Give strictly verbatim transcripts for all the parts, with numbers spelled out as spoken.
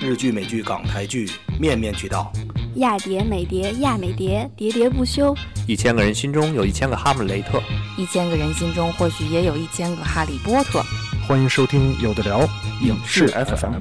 日剧、美剧、港台剧，面面俱到。 亚蝶、美蝶、亚美蝶，喋喋不休。 一千个人心中有一千个哈姆雷特， 一千个人心中或许也有一千个哈利波特。 欢迎收听有的聊影视 F M。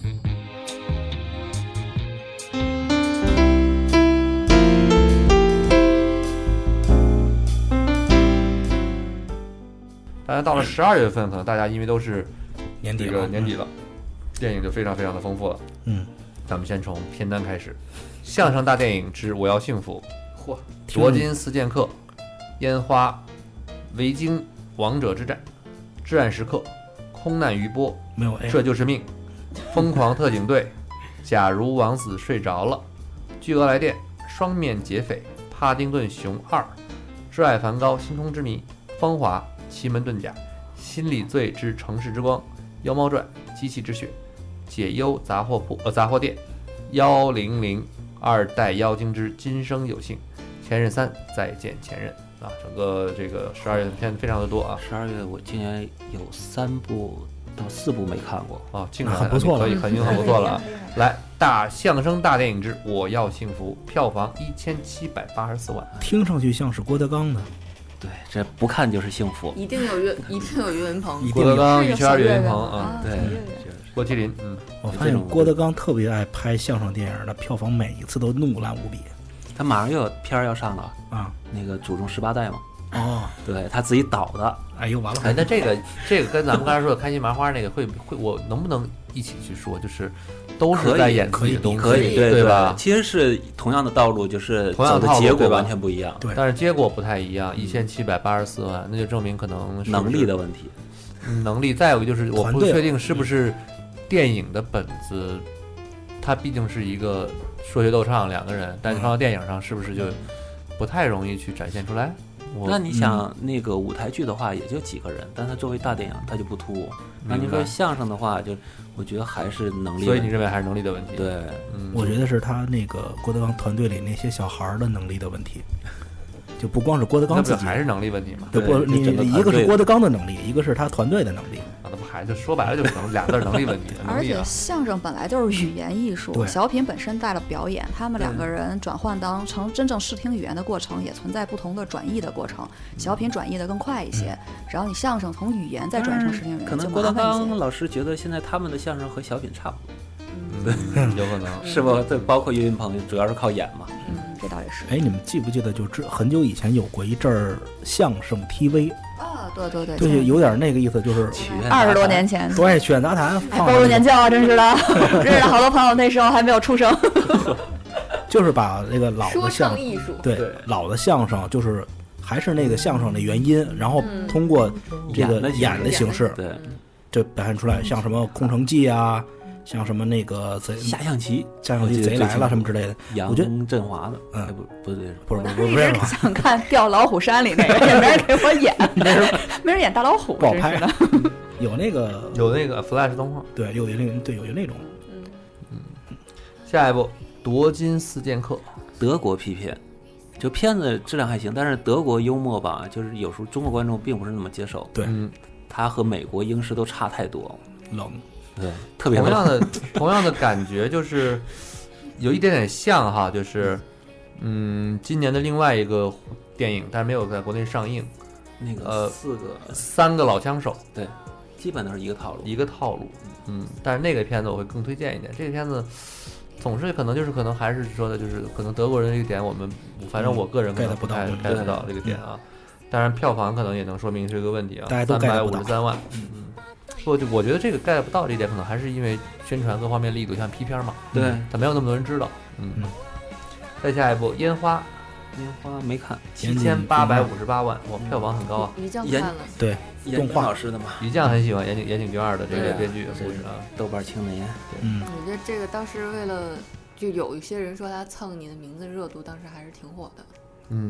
大家到了十二月份，可能大家因为都是年底这个年底了，电影就非常非常的丰富了。 嗯， 咱们先从片单开始，相声大电影之《我要幸福》， 嚯， 夺金四剑客，烟花，维京王者之战，至暗时刻，空难余波， 没有 A， 这就是命，疯狂特警队，假如王子睡着了，巨额来电，双面劫匪，帕丁顿熊二，挚爱梵高，心中之谜，芳华，奇门遁甲，心理罪之城市之光，妖猫传，机器之血，解忧杂货铺呃杂货店，幺零零二代妖精之今生有幸，前任三再见前任啊，整个这个十二月的片子非常的多啊。 十二月我今年有三部到四部没看过啊，竟然很不错了， 可以，很已经很不错了啊。来，大相声大电影之《我要幸福》，票房一千七百八十四万， 听上去像是郭德纲的。 对，这不看就是幸福。 一定有岳，一定有岳云鹏。 郭德纲、于谦、岳云鹏啊， 对， 郭麒麟。嗯， 我发现郭德纲特别爱拍相声电影的，票房每一次都怒烂无比。 他马上又有片儿要上了啊， 那个祖宗十八代嘛。 哦， 对他自己导的。 哎呦，完了！ 哎，那这个这个跟咱们刚才说的开心麻花那个会会，我能不能一起去说？就是都是在演自己的东西， 可以， 对对吧？ 其实是同样的道路，就是同样的结果完全不一样。 对， 但是结果不太一样。一千七百八十四万，那就证明可能是能力的问题。 能力，再有一个就是我不确定是不是电影的本子，它毕竟是一个说学逗唱两个人，但是放到电影上是不是就不太容易去展现出来？ 那你想那个舞台剧的话，也就几个人，但它作为大电影，它就不突兀。那你说相声的话，就我觉得还是能力。 所以你认为还是能力的问题？ 对， 嗯， 我觉得是他那个郭德纲团队里那些小孩的能力的问题。就不光是郭德纲自己， 还是能力问题嘛？ 对，不，你一个是郭德纲的能力，一个是他团队的能力。 啊，那不还就说白了就是能俩字能力问题。 而且相声本来就是语言艺术，小品本身带了表演，他们两个人转换当成真正视听语言的过程，也存在不同的转译的过程。小品转译的更快一些，然后你相声从语言再转成视听语言， 可能郭德纲老师觉得现在他们的相声和小品差不多。 对，有可能是不？对，包括岳云鹏，主要是靠演嘛。 嗯，这倒也是。 哎，你们记不记得，就之很久以前有过一阵儿相声 T V 啊？对对对， 对，有点那个意思，就是二十多年前， 对，曲苑杂谈， 暴露年纪啊，真是的，认识了好多朋友，那时候还没有出生。 就是把那个老的相声艺术， 对老的相声，就是还是那个相声的原音，然后通过这个演的形式， 对， 就表现出来，像什么《空城计》啊。像什么那个贼下象棋， 下象棋贼来了什么之类的， 杨振华的， 嗯， 不不对， 不是不是不是不是， 想看掉老虎山里那个，也没人给我演，没人没人演大老虎， 不好拍的。有那个有那个 Flash 动画， 对，有那个对有那种， 嗯嗯。下一步，夺金四剑客， 德国批片，就片子质量还行，但是德国幽默吧，就是有时候中国观众并不是那么接受。 对， 嗯， 他和美国英式都差太多， 冷。 对，特别同样的同样的感觉，就是有一点点像哈，就是嗯，今年的另外一个电影，但是没有在国内上映， 那个呃， 四个三个老枪手， 对，基本都是一个套路， 一个套路，嗯，但是那个片子我会更推荐一点，这个片子总是可能就是可能还是说的就是可能德国人这个点，我们反正我个人可能不太 get 不到这个点啊，当然票房可能也能说明是个问题啊，三百五十三万，嗯。我我觉得这个 get 不到这一点，可能还是因为宣传各方面力度，像批片嘛， 对， 它没有那么多人知道。嗯，嗯再下一步，烟花， 烟花没看， 七千八百五十八万，哇，票房很高啊。 于酱看了， 对， 动画老师的嘛， 于酱很喜欢岩井岩井俊二的这个编剧的故事啊， 豆瓣青年。 嗯， 我觉得这个当时为了，就有一些人说他蹭你的名字热度，当时还是挺火的。 嗯，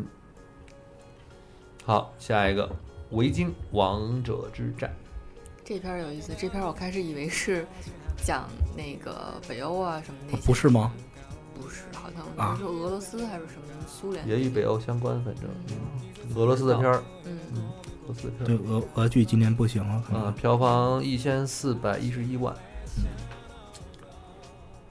好，下一个，维京王者之战。 这篇有意思，这篇我开始以为是讲那个北欧啊什么那些， 不是吗？ 不是，好像是俄罗斯还是什么苏联， 也与北欧相关，反正、嗯、俄罗斯的片儿， 嗯嗯，俄罗斯的片儿， 对俄俄剧今年不行了， 啊，票房一千四百一十一万，嗯，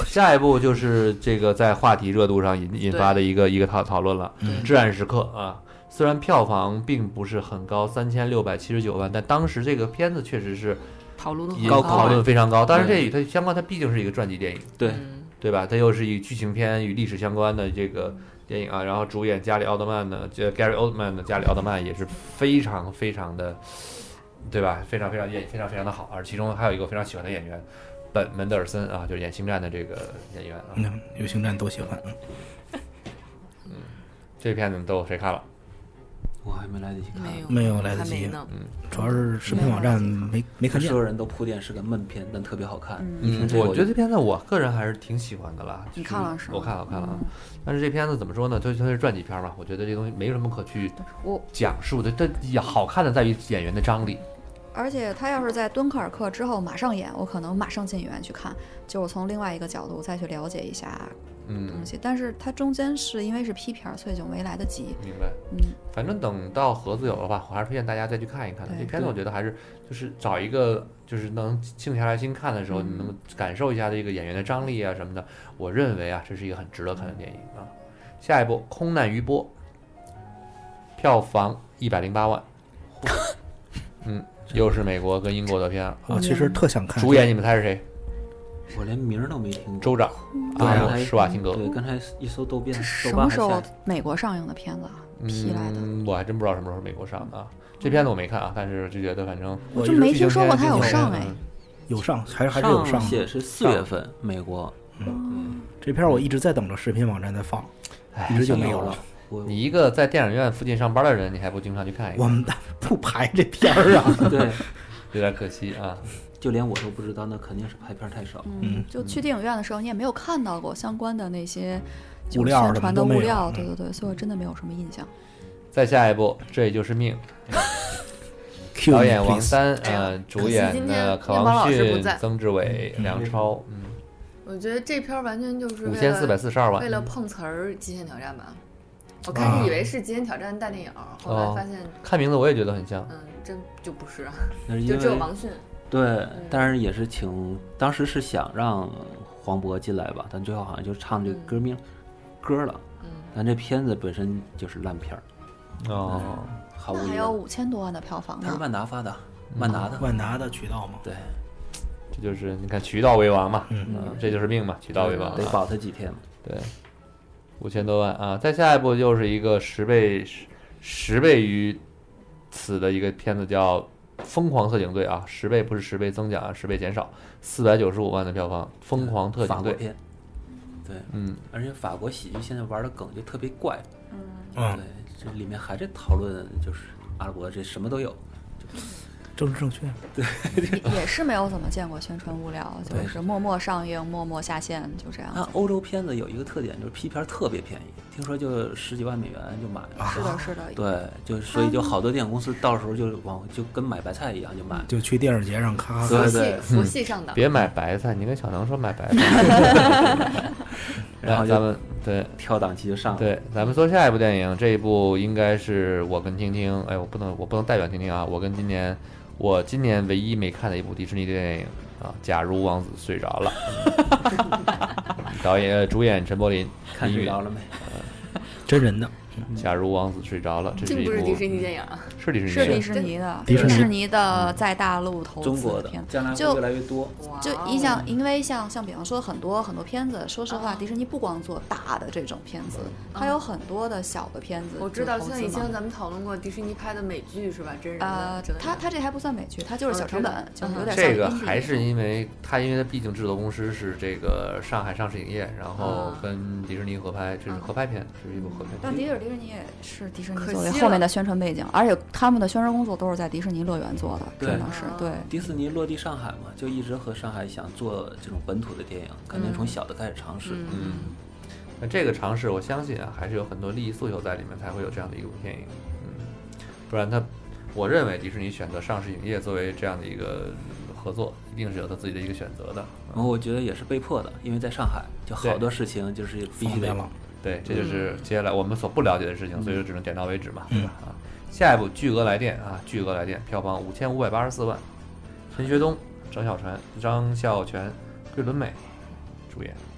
下一步就是这个在话题热度上引引发的一个一个讨讨论了，《至暗时刻》啊，虽然票房并不是很高，三千六百七十九万，但当时这个片子确实是讨论高讨论非常高。当然，这与它相关，它毕竟是一个传记电影， 对对吧？它又是以剧情片与历史相关的这个电影啊，然后主演加里奥德曼呢，这 Gary Oldman 的加里奥德曼也是非常非常的，对吧？非常非常演非常非常的好，而其中还有一个我非常喜欢的演员。本门德尔森啊，就是演星战的这个演员啊， 嗯，有星战都喜欢。 嗯，这片子都谁看了？ 我还没来得及看， 没有没有来得及。嗯，主要是视频网站没没看见。 所有人都铺垫是个闷片，但特别好看。 嗯，我觉得这片子我个人还是挺喜欢的啦。 你看了是吗？ 我看了，我看了啊。但是这片子怎么说呢？它它是传记片嘛，我觉得这东西没什么可去讲述的。它好看的在于演员的张力。 而且他要是在敦刻尔克之后马上演，我可能马上进影院去看，就是从另外一个角度再去了解一下东西。嗯、但是它中间是因为是批片，所以就没来得及。 明白。嗯，反正等到盒子有了吧，我还是推荐大家再去看一看的。这片子我觉得还是就是找一个就是能静下来心看的时候，你能感受一下这个演员的张力啊什么的。我认为啊，这是一个很值得看的电影啊。下一部《空难余波》，票房一百零八万。嗯。又是美国跟英国的片， 我其实特想看。 主演你们猜是谁？ 我连名都没听过。 州长阿诺施瓦辛格。 对，刚才一搜豆瓣， 什么时候美国上映的片子啊？批来的？ 嗯，我还真不知道什么时候美国上的啊。这片子我没看啊，但是就觉得反正我就没听说过它有上哎。 有上，还是还是有上。 写是四月份，美国。 嗯，这片我一直在等着视频网站在放，一直就没有了。 你一个在电影院附近上班的人，你还不经常去看一看？ 我们不排这片儿啊， 对， 有点可惜啊。 就连我都不知道，那肯定是排片太少。 嗯，就去电影院的时候，你也没有看到过相关的那些物料宣传的物料，对对对，所以我真的没有什么印象。 再下一部，这也就是命。导演王丹，呃，主演的可王迅、曾志伟、梁超，嗯。 我觉得这片完全就是五千四百四十二万， 为了碰瓷儿《极限挑战》吧。我开始以为是《极限挑战》大电影，后来发现、哦、 看名字我也觉得很像， 嗯，真就不是， 是就只有王迅。 对、嗯，但是也是请，当时是想让黄渤进来吧，但最后好像就唱这个歌名、嗯、歌了。嗯，但这片子本身就是烂片儿。 哦， 嗯、毫无意义。 还有五千多万的票房呢。 它是万达发的，万达的， 万达的渠道嘛。 对， 这就是你看渠道为王嘛，嗯，嗯这就是命嘛，渠道为王， 得保他几天。 对。五千多万啊！再下一步就是一个十倍十十倍于此的一个片子，叫《疯狂特警队》啊，十倍不是十倍增加啊，十倍减少，四百九十五万的票房，《疯狂特警队》 片。对， 嗯， 而且法国喜剧现在玩的梗就特别怪， 嗯， 对，这里面还在讨论就是阿拉伯这什么都有。 政治正确， 对， 也是没有怎么见过宣传物料，就是默默上映，默默下线，就这样。 啊，欧洲片子有一个特点，就是批片特别便宜，听说就十几万美元就买了。 是的，是的。 对，就所以就好多电影公司到时候就往就跟买白菜一样就买， 就去电影节上咔咔。 对对， 佛系上档。 别买白菜，你跟小能说买白菜。 然后咱们对挑档期就上了。 对，咱们说下一部电影，这一部应该是我跟听听，哎，我不能我不能代表听听啊，我跟今年。我今年唯一没看的一部迪士尼电影啊，假如王子睡着了。导演、主演陈柏霖， 看睡着了没？ 呃、真人的。 假如王子睡着了，这是一部不是迪士尼电影啊？ 是迪士尼， 是迪士尼的，迪士尼的在大陆投资的片，将来会越来越多。 就你想，因为像像比方说很多很多片子，说实话，迪士尼不光做大的这种片子，它有很多的小的片子。 我知道，像以前咱们讨论过迪士尼拍的美剧是吧？真人呃，它它这还不算美剧，它就是小成本，就是有点这个还是因为它，因为它毕竟制作公司是这个上海上市影业，然后跟迪士尼合拍，这是合拍片，这是一部合拍片。 但迪士迪士尼也是。迪士尼作为后面的宣传背景，而且他们的宣传工作都是在迪士尼乐园做的，真的是对。 迪士尼落地上海嘛，就一直和上海想做这种本土的电影，肯定从小的开始尝试。 嗯，那这个尝试，我相信啊，还是有很多利益诉求在里面，才会有这样的一部电影。嗯，不然他，我认为迪士尼选择上市影业作为这样的一个合作，一定是有他自己的一个选择的。 然后我觉得也是被迫的，因为在上海，就好多事情就是必须得。 对，这就是接下来我们所不了解的事情，嗯、所以说只能点到为止嘛，对吧？啊，下一部《巨额来电》啊，《巨额来电》票房五千五百八十四万，陈学冬、张小泉、张孝全、桂纶镁主演。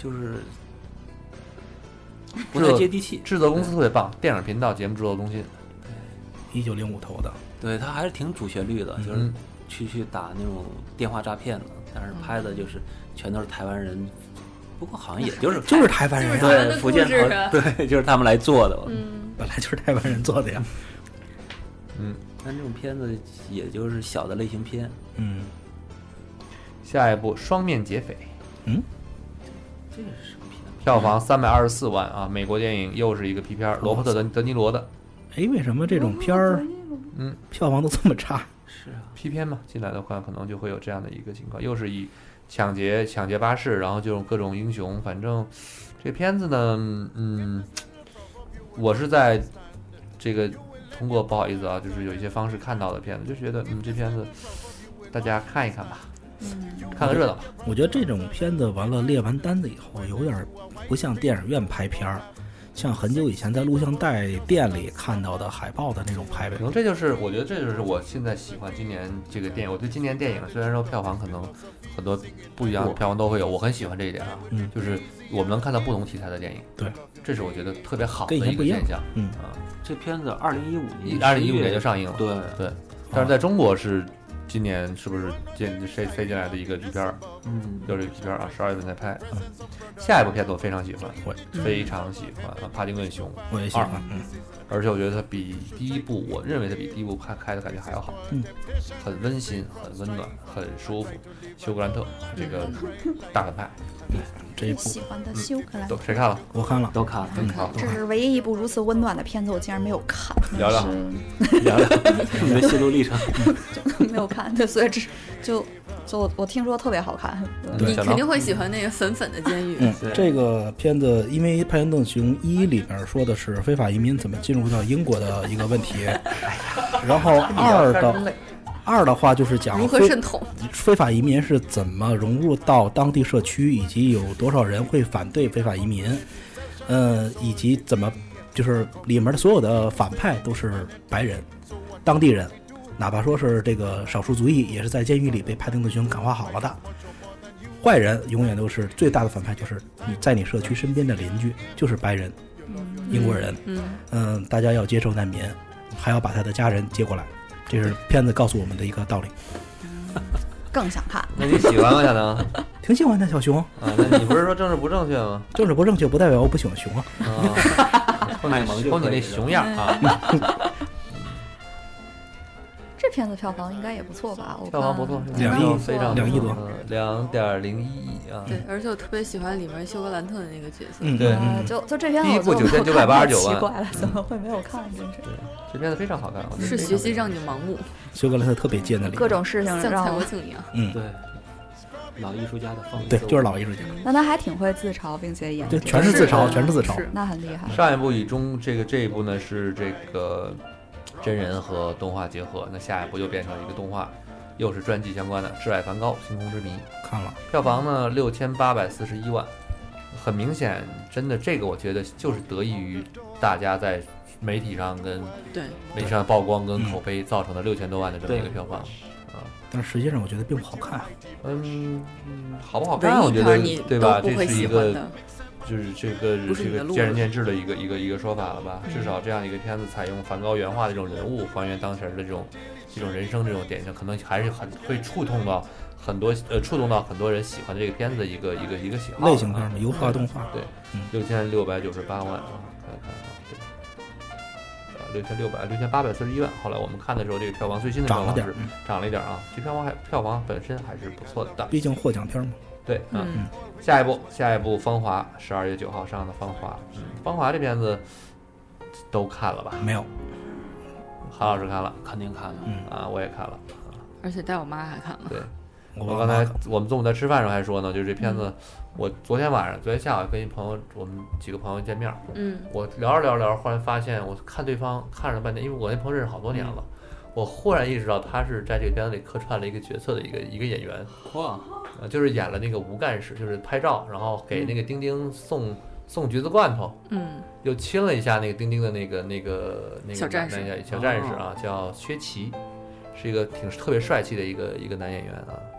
就是不太接地气。 制作公司特别棒，电影频道节目制作中心， 一九零五投的。 对，他还是挺主旋律的，就是嗯去去打那种电话诈骗的，但是拍的就是全都是台湾人。不过好像也就是就是台湾人， 对福建人， 对，就是他们来做的。 嗯， 本来就是台湾人做的呀。 嗯，但这种片子也就是小的类型片。 嗯， 下一部《双面劫匪》。 嗯， 这个是什么片？ 票房三百二十四万啊！美国电影又是一个皮片，罗伯特德德尼罗的。 哎，为什么这种片儿， 嗯， 票房都这么差？ 是啊， 皮片嘛，进来的话可能就会有这样的一个情况，又是以抢劫抢劫巴士，然后就用各种英雄，反正这片子呢，嗯，我是在这个通过不好意思啊，就是有一些方式看到的片子，就觉得嗯，这片子大家看一看吧，嗯，看个热闹吧。 我觉得这种片子完了列完单子以后，有点不像电影院拍片儿，像很久以前在录像带店里看到的海报的那种拍法。 可能这就是我觉得这就是我现在喜欢今年这个电影。我对今年电影虽然说票房可能很多不一样的票房都会有，我很喜欢这一点啊， 嗯， 就是我们能看到不同题材的电影， 对， 这是我觉得特别好的一个现象。 嗯啊， 这片子二零一五年二零一五年就上映了， 对对，但是在中国是今年是不是进飞飞进来的一个皮片儿？ 嗯， 又是一个皮片儿啊，十二月份才拍。嗯，下一部片子我非常喜欢， 我非常喜欢啊，《帕丁顿熊》， 我也喜欢，嗯， 而且我觉得它比第一部，我认为它比第一部拍开的感觉还要好， 嗯， 很温馨，很温暖，很舒服。休格兰特这个大反派， 这一部喜欢的休格兰特都谁看了？ 我看了， 都看了， 嗯，好， 这是唯一一部如此温暖的片子，我竟然没有看。 聊聊聊聊你的心路历程。 没有看，对，所以这就就我我听说特别好看。 你肯定会喜欢那个粉粉的监狱。 嗯，这个片子因为《帕丁顿熊一》里边说的是非法移民怎么进入到英国的一个问题，然后二的二的话就是讲如何渗透非法移民是怎么融入到当地社区，以及有多少人会反对非法移民，呃，以及怎么就是里面的所有的反派都是白人，当地人。哪怕说是这个少数族裔，也是在监狱里被帕丁顿熊感化好了的。坏人永远都是最大的反派，就是你在你社区身边的邻居，就是白人，英国人。嗯，嗯，大家要接受难民，还要把他的家人接过来，这是片子告诉我们的一个道理。 更想看。 那你喜欢吗，小能？ 挺喜欢的，小熊。 啊，那你不是说政治不正确吗？ 政治不正确不代表我不喜欢熊啊。 抽你抽你那熊样啊！ 这片子票房应该也不错吧？我票房不错， 两亿非常两亿多， 两点零一亿啊！ 对，而且我特别喜欢里面休格兰特的那个角色。 嗯， 对， 呃、就就这片子第一部九千九百八十九万， 奇怪了，怎么会没有看？真是。 对，这片子非常好看， 是学习让你盲目。 休格兰特特别贱的里， 各种事情像让蔡国庆一样。 嗯， 对。老艺术家的放对，就是老艺术家。 那他还挺会自嘲，并且演对，全是自嘲，全是自嘲， 那很厉害。 上一部以中这个这一部呢是这个真人和动画结合，那下一部又变成一个动画，又是传记相关的《挚爱梵高：星空之谜》。 看了， 票房呢六千八百四十一万，很明显，真的这个我觉得就是得益于大家在媒体上跟对媒体上曝光跟口碑造成的六千多万的这么一个票房。 但实际上我觉得并不好看。 嗯，好不好看？我觉得对吧？这是一个，就是这个这个见仁见智的一个一个一个说法了吧？至少这样一个片子采用梵高原画的这种人物，还原当时的这种这种人生这种典型，可能还是很会触痛到很多呃触动到很多人喜欢这个片子的一个一个一个喜好。 类型片嘛，油画动画。 对，六千六百九十八万啊，看看啊，对。六千六百六千八百四十一万，后来我们看的时候，这个票房最新的票房是涨了一点啊，这票房还票房本身还是不错的， 毕竟获奖片嘛。 对，嗯，嗯下一部下一部《芳华》，十二月九号上的《芳华》，嗯，《芳华》这片子都看了吧？ 没有， 韩老师看了， 肯定看了， 嗯啊，我也看了， 而且带我妈还看了。 对，我刚才我们中午在吃饭的时候还说呢，就是这片子。我昨天晚上，昨天下午跟一朋友，我们几个朋友见面， 嗯， 我聊着聊着聊着，忽然发现，我看对方看了半天，因为我那朋友认识好多年了，嗯、我忽然意识到他是在这个片子里客串了一个角色的一个一个演员， 哇， 呃，就是演了那个吴干事，就是拍照，然后给那个丁丁送、嗯、送橘子罐头， 嗯， 又亲了一下那个丁丁的那个那个那个小战士， 那个小战士啊，哦、叫薛奇，是一个挺特别帅气的一个一个男演员啊。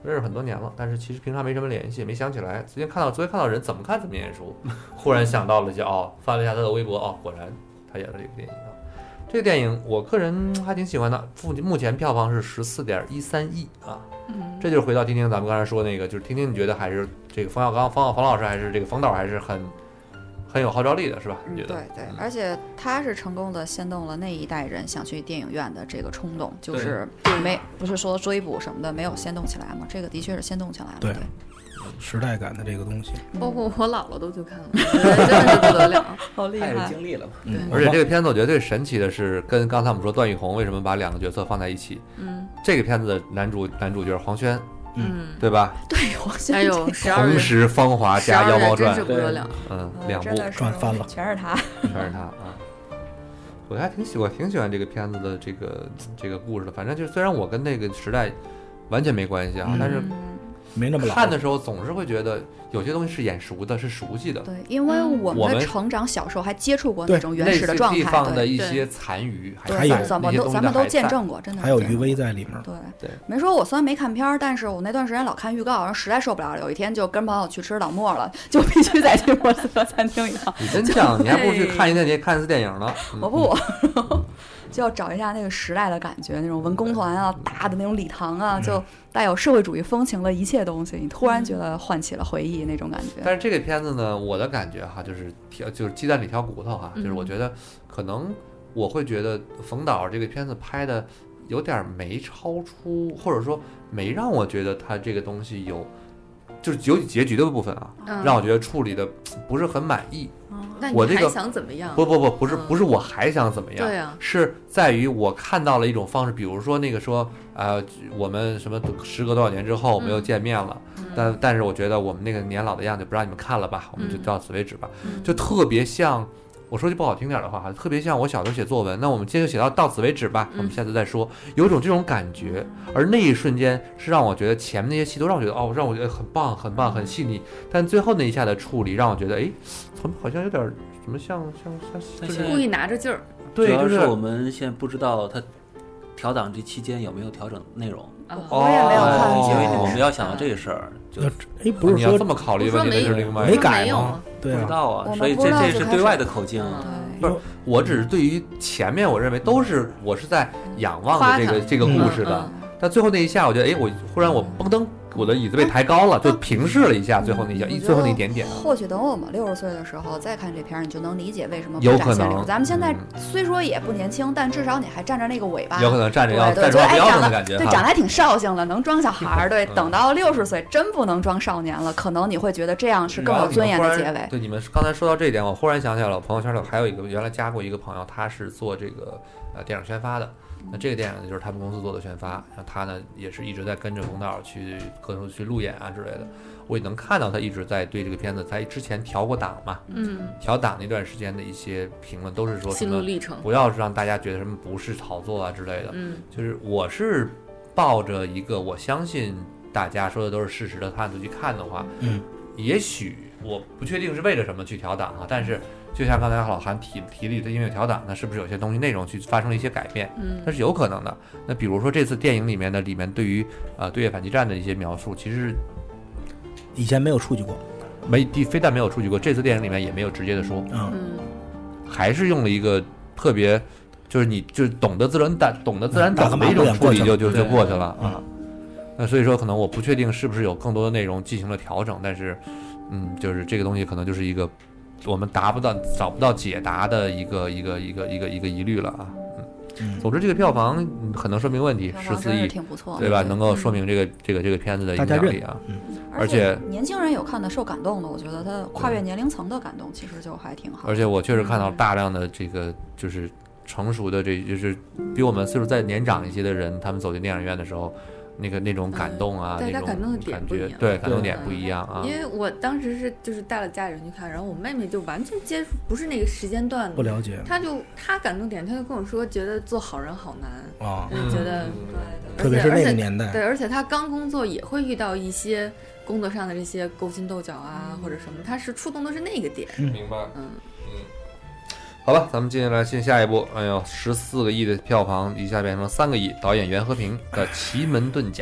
认识很多年了，但是其实平常没什么联系，没想起来。昨天看到昨天看到人怎么看怎么眼熟，忽然想到了就哦，翻了一下他的微博，哦，果然他演了这个电影啊。这个电影我个人还挺喜欢的，目前票房是十四点一三亿啊。嗯，这就是回到听听咱们刚才说那个，就是听听你觉得还是这个冯小刚、冯冯老师还是这个冯导还是很很有号召力的，是吧？你觉得？ 对对，而且他是成功的牵动了那一代人想去电影院的这个冲动，就是没不是说追捕什么的没有牵动起来吗？这个的确是牵动起来了。 对。 对时代感的这个东西， 包括我姥姥都去看了，真的是不得了， 好厉害！ 太有经历了嘛。 嗯， 而且这个片子我觉得最神奇的是，跟刚才我们说段奕宏为什么把两个角色放在一起，嗯，这个片子的男主男主角黄轩，嗯，对吧？ 对，黄轩， 还有同时《芳华》加《妖猫传》， 真是不得了， 嗯，两部赚翻了， 全是他， 全是他啊！我还挺喜欢挺喜欢这个片子的这个这个故事的，反正就虽然我跟那个时代完全没关系啊， 嗯、 但是。 没那么老， 看的时候总是会觉得有些东西是眼熟的，是熟悉的。 对，因为我们的成长小时候还接触过那种原始的状态， 地方的一些残余， 还有咱们都咱们都见证过，真的还有余威在里面。 对对， 没说我虽然没看片儿，但是我那段时间老看预告，然后实在受不了了。有一天就跟朋友去吃老莫了，就必须再去莫斯科餐厅一趟。 你真犟，你还不如去看一天，你看一次电影呢。 我不。就要找一下那个时代的感觉，那种文工团啊，大的那种礼堂啊，就带有社会主义风情的一切东西，你突然觉得唤起了回忆那种感觉。 但是这个片子呢，我的感觉哈，就是挑就是鸡蛋里挑骨头哈，就是我觉得可能我会觉得冯导这个片子拍的有点没超出，或者说没让我觉得他这个东西有，就是有结局的部分啊，嗯、让我觉得处理的不是很满意。 那我这个还想怎么样？ 不不不，不是不是我还想怎么样？ 对啊， 是在于我看到了一种方式，比如说那个说，呃，我们什么时隔多少年之后我们又见面了，嗯、但但是我觉得我们那个年老的样子不让你们看了吧，我们就到此为止吧，嗯、就特别像。我说句不好听点的话，特别像我小时候写作文，那我们今天就写到到此为止吧，我们下次再说，有一种这种感觉。而那一瞬间是让我觉得前面那些戏都让我觉得哦，让我觉得很棒很棒很细腻，但最后那一下的处理让我觉得哎，怎么好像有点什么像像像就是故意拿着劲儿。 对， 主要是我们现在不知道他调档这期间有没有调整内容。 我也没有看， 因为我们要想到这个事儿，就哎，不是你要这么考虑问题是另外没改吗？对， 不知道啊，所以这这是对外的口径。 不是，我只是对于前面我认为都是我是在仰望着这个这个故事的，但最后那一下，我觉得哎，我忽然我嘣噔。我的椅子被抬高了，就平视了一下最后那一最后那一点点。 或许等我们六十岁的时候再看这片，你就能理解为什么有可能。 咱们现在虽说也不年轻，但至少你还站着那个尾巴， 有可能站着要对对， 站着长的感觉， 对，长得还挺绍兴的，能装小孩儿。对，等到六十岁真不能装少年了，可能你会觉得这样是更有尊严的结尾。 对，你们刚才说到这一点，我忽然想起来了，朋友圈里还有一个原来加过一个朋友，他是做这个呃电影宣发的。那这个电影呢，就是他们公司做的宣发，然后他呢也是一直在跟着冯导去各种去路演啊之类的。我也能看到他一直在对这个片子，在之前调过档嘛，嗯，调档那段时间的一些评论都是说什么不要让大家觉得什么不是炒作啊之类的，嗯，就是我是抱着一个我相信大家说的都是事实的态度去看的话，嗯，也许我不确定是为了什么去调档啊，但是。就像刚才老韩提提了的音乐调档，那是不是有些东西内容去发生了一些改变？嗯，那是有可能的。那比如说这次电影里面的里面对于呃对越反击战的一些描述，其实以前没有触及过， 没非但没有触及过，这次电影里面也没有直接的说，嗯，还是用了一个特别，就是你就是懂得自然打懂得自然打的一种处理就就就过去了啊。那所以说可能我不确定是不是有更多的内容进行了调整，但是嗯，就是这个东西可能就是一个。我们达不到找不到解答的一个一个一个一个一个疑虑了啊，嗯，总之这个票房很能说明问题，十四亿， 挺不错， 对吧？能够说明这个这个这个片子的影响力啊， 嗯，而且年轻人有看的受感动的，我觉得他跨越年龄层的感动其实就还挺好。 而且我确实看到大量的这个就是成熟的，这就是比我们岁数再年长一些的人，他们走进电影院的时候。那个那种感动啊， 大家感动的点不一样， 对，感动点不一样啊。 因为我当时是就是带了家里人去看，然后我妹妹就完全接触不是那个时间段的， 不了解。 她就她感动点，她就跟我说，觉得做好人好难啊， 就觉得对，特别是那个年代， 对，而且她刚工作也会遇到一些工作上的这些勾心斗角啊，或者什么，她是触动的是那个点。 明白，嗯嗯。好吧，咱们接下来进下一步。哎呦，十四个亿的票房一下变成三个亿，导演袁和平的《奇门遁甲》。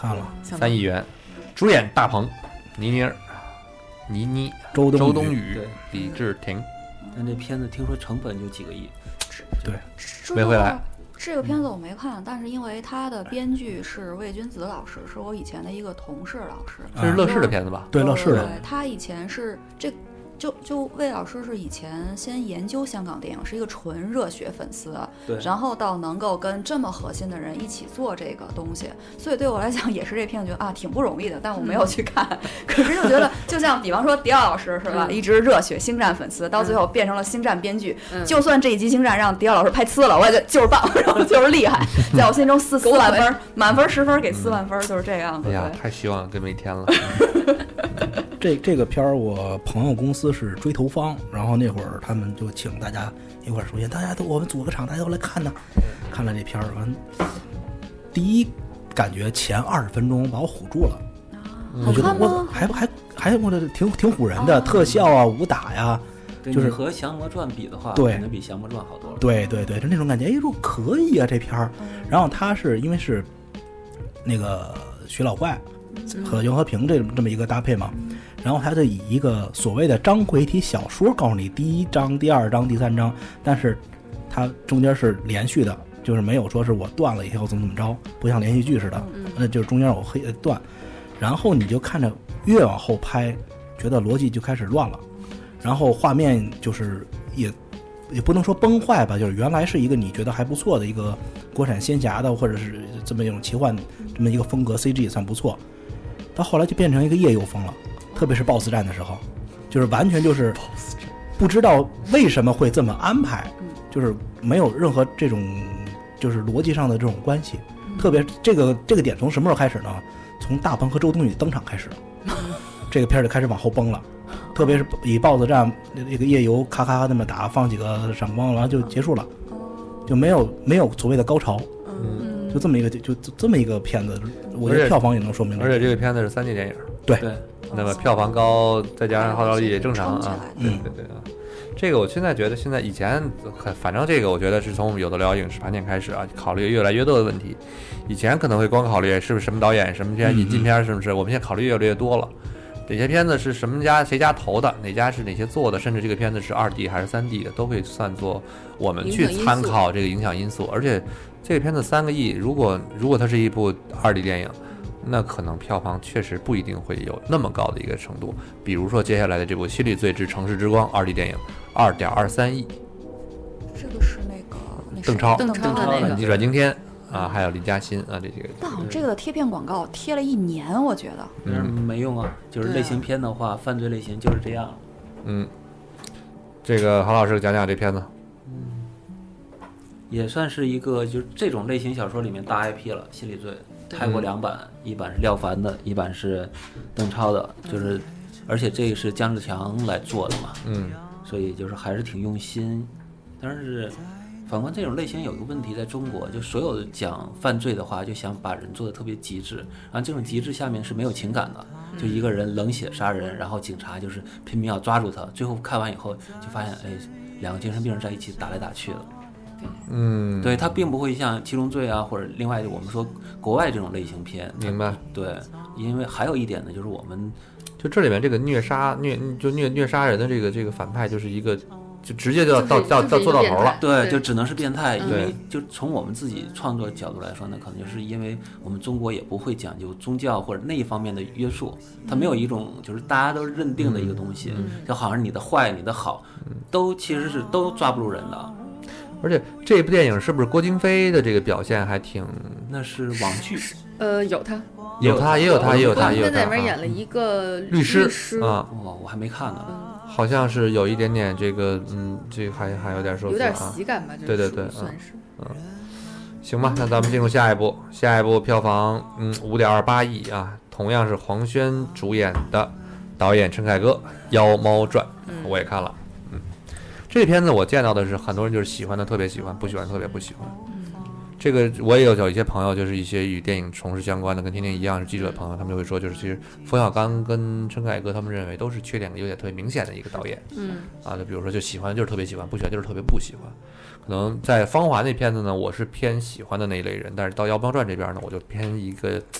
看了， 三亿元，主演大鹏、倪妮儿、倪妮、 周冬周冬雨对、 李治廷。 但这片子听说成本就几个亿， 对， 没回来。 这个片子我没看，但是因为他的编剧是魏君子老师，是我以前的一个同事老师。 这是乐视的片子吧？ 对，乐视的。 对，他以前是这。就就魏老师是以前先研究香港电影，是一个纯热血粉丝， 对， 然后到能够跟这么核心的人一起做这个东西，所以对我来讲也是这片觉得啊挺不容易的，但我没有去看，嗯、可是就觉得就像比方说迪奥老师是吧，嗯、一直热血星战粉丝，到最后变成了星战编剧，嗯、就算这一集星战让迪奥老师拍呲了，我也觉得就是棒，然后就是厉害，在我心中四四万分，满分十分给四万分，嗯、就是这样子。 哎呀，太希望跟没天了。 这这个片儿，我朋友公司是追投方，然后那会儿他们就请大家一块儿出现，大家都我们组个场，大家都来看呢。看了这片儿，完，第一感觉前二十分钟把我唬住了， 嗯、 我觉得我还还还我这挺挺唬人的，哦、特效啊、武打呀，就是和《降魔传》比的话， 对， 可能比《降魔传》好多了。 对对对，就那种感觉，哎，说可以啊这片儿。然后他是因为是那个徐老怪和袁和平这这么一个搭配嘛。然后他就以一个所谓的章回体小说告诉你第一章、第二章、第三章，但是它中间是连续的，就是没有说是我断了以后怎么怎么着，不像连续剧似的，那就是中间有黑断，然后你就看着越往后拍，觉得逻辑就开始乱了，然后画面就是也也不能说崩坏吧，就是原来是一个你觉得还不错的一个国产仙侠的或者是这么一种奇幻这么一个风格 ，C G 也算不错，到后来就变成一个夜游风了。特别是 boss 战的时候，就是完全就是不知道为什么会这么安排，就是没有任何这种就是逻辑上的这种关系。特别这个这个点从什么时候开始呢？从大鹏和周冬雨登场开始，这个片儿就开始往后崩了。特别是以 boss 战那个夜游咔咔那么打，放几个闪光，然后就结束了，就没有没有所谓的高潮。就这么一个就就这么一个片子，我觉得票房也能说明。 而且这个片子是三 D 电影， 对。 对那么票房高，再加上号召力也正常啊。对对对啊，这个我现在觉得，现在以前反正这个我觉得是从我们有的聊影视盘点开始啊，考虑越来越多的问题。以前可能会光考虑是不是什么导演、什么片引进片，是不是？我们现在考虑越来越多了。哪些片子是什么家谁家投的，哪家是哪些做的，甚至这个片子是二 D 还是三 D 的，都会算作我们去参考这个影响因素。而且这个片子三个亿，如果如果它是一部二 D 电影。那可能票房确实不一定会有那么高的一个程度，比如说接下来的这部《心理罪之城市之光》二 D 电影，二点二三亿。 这个是那个那邓超， 邓超的那个阮经天啊，还有林嘉欣啊，这几个。 但好像这个的贴片广告贴了一年，我觉得。 嗯，没用啊，就是类型片的话，犯罪类型就是这样。 嗯，这个郝老师讲讲这片子。 嗯，也算是一个就是这种类型小说里面大 I P 了，《心理罪》。拍过两版，一版是廖凡的，一版是邓超的，就是而且这个是姜志强来做的嘛， 嗯， 所以就是还是挺用心。但是反观这种类型有一个问题，在中国就所有的讲犯罪的话，就想把人做的特别极致，然后这种极致下面是没有情感的，就一个人冷血杀人，然后警察就是拼命要抓住他，最后看完以后就发现，哎，两个精神病人在一起打来打去的。 嗯， 对，它并不会像《七宗罪》啊，或者另外我们说国外这种类型片。 明白。 对，因为还有一点呢，就是我们就这里面这个虐杀虐就虐虐杀人的这个这个反派，就是一个就直接就要到到到做到头了。 对，就只能是变态。因为就从我们自己创作角度来说呢，可能就是因为我们中国也不会讲究宗教或者那一方面的约束，它没有一种就是大家都认定的一个东西，就好像你的坏你的好，都其实是都抓不住人的。 而且这部电影是不是郭京飞的这个表现还挺？ 那是网剧， 呃，有他， 有他，也有他，也有他，也有他。 在里面演了一个律师啊， 哇，我还没看呢， 好像是有一点点这个，嗯，这个还还有点说有点喜感吧？ 对对对， 算是。 嗯，行吧，那咱们进入下一部，下一部票房嗯五点二八亿啊，同样是黄轩主演的，导演陈凯歌，《妖猫传》，我也看了。这个片子我见到的是很多人就是喜欢的特别喜欢，不喜欢特别不喜欢。这个我也有有一些朋友，就是一些与电影从事相关的，跟天天一样是记者的朋友，他们就会说，就是其实冯小刚跟陈凯歌他们认为都是缺点有点特别明显的一个导演。 嗯啊，就比如说就喜欢就是特别喜欢，不喜欢就是特别不喜欢。可能在芳华那片子呢，我是偏喜欢的那一类人，但是到《妖猫传》这边呢，我就偏一个